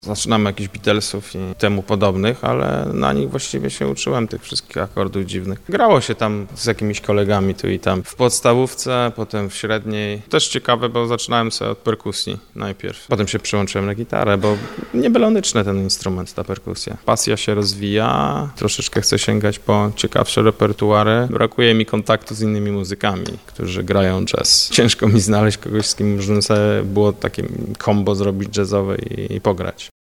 Zaczynam jakichś Beatlesów i temu podobnych, ale na nich właściwie się uczyłem tych wszystkich akordów dziwnych. Grało się tam z jakimiś kolegami tu i tam w podstawówce, potem w średniej. Też ciekawe, bo zaczynałem sobie od perkusji najpierw. Potem się przyłączyłem na gitarę, bo niebelonyczny ten instrument, ta perkusja. Pasja się rozwija, troszeczkę chcę sięgać po ciekawsze repertuary. Brakuje mi kontaktu z innymi muzykami, którzy grają jazz. Ciężko mi znaleźć kogoś, z kim można sobie było takie combo zrobić jazzowe i pograć.